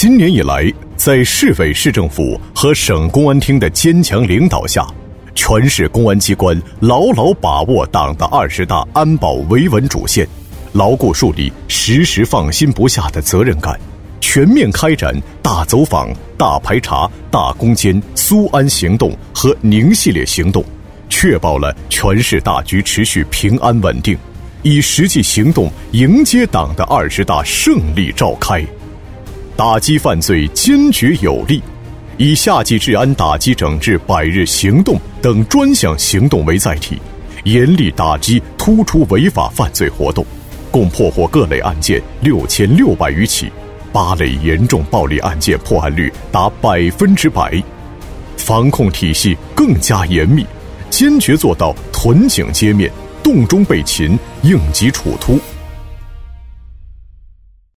今年以来，在市委市政府和省公安厅的坚强领导下，全市公安机关牢牢把握党的20大安保维稳主线，牢固树立时时放心不下的责任感，全面开展大走访、大排查、大攻坚、苏安行动和宁系列行动，确保了全市大局持续平安稳定，以实际行动迎接党的20大胜利召开。打击犯罪坚决有力，以夏季治安打击整治100日行动等专项行动为载体，严厉打击突出违法犯罪活动，共破获各类案件6600余起，8类严重暴力案件破案率达100%。防控体系更加严密，坚决做到屯警歼灭、洞中被擒、应急处突，